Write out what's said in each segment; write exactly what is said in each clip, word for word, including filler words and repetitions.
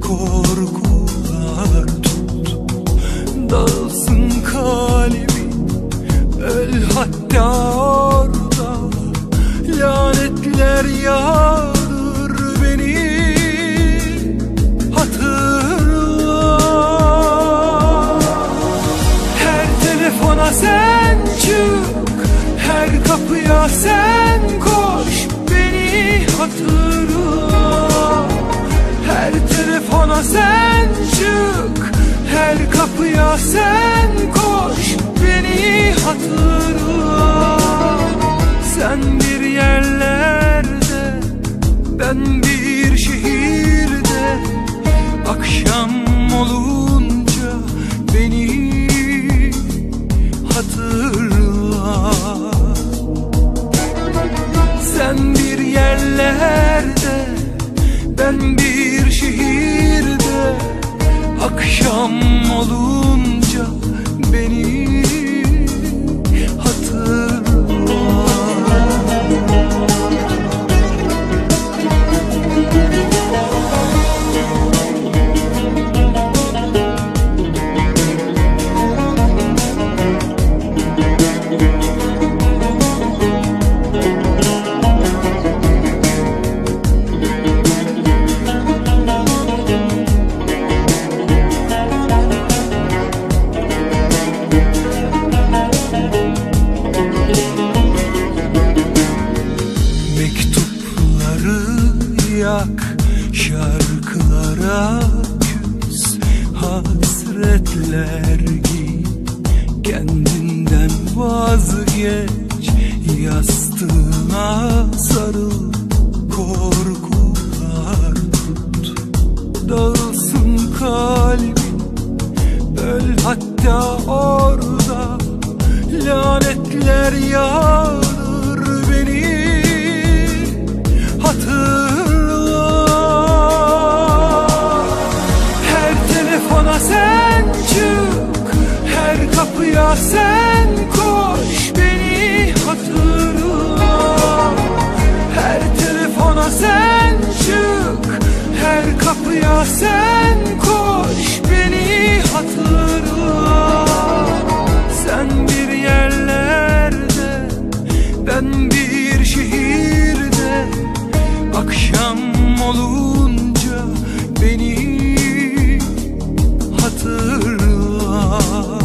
korkular tut, dağılsın kalbim, öl hatta orada. Lanetler yağdır beni hatırla. Her telefona sen çık, her kapıya sen koş, beni hatırla. Her telefona sen çık, her kapıya sen koş, beni hatırla. Sen bir yerlerde, ben bir şehirde, akşam olunca beni hatırla. Sen bir yerlerde, ben bir şehirde, akşam olunca beni hatırla. Yak, şarkılara küs, hasretler giy, kendinden vazgeç, yastığına sarıl, korkular tut, dağılsın kalbin, öl hatta orada. Lanetler yağdır beni hatırla. Sen çık, her kapıya sen koş, beni hatırla. Her telefona sen çık, her kapıya sen koş, beni hatırla. Sen bir yerlerde, ben bir şehirde, akşam olunca beni hatırla.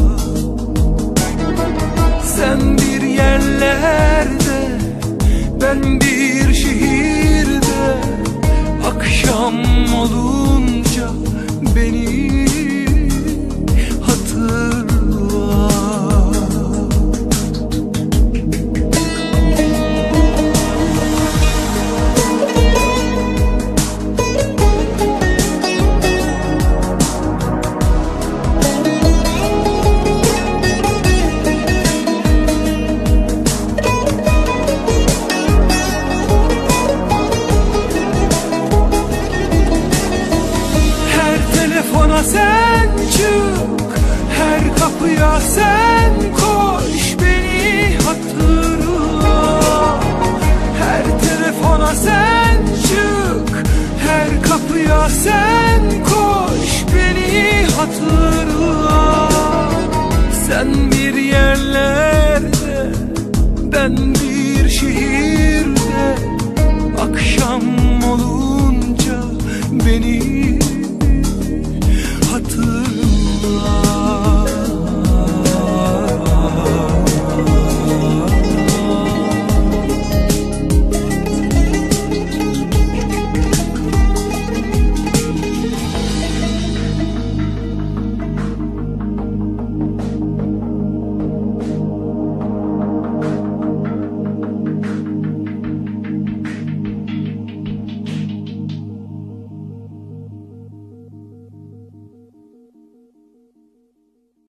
Sen bir yerlerde, ben bir şehirde, akşam olunca beni hatırla. Sen çık, her kapıya sen koş, beni hatırla. Her telefona sen çık, her kapıya sen koş, beni hatırla. Sen bir yerlerde, ben bir şehirde, akşam olunca beni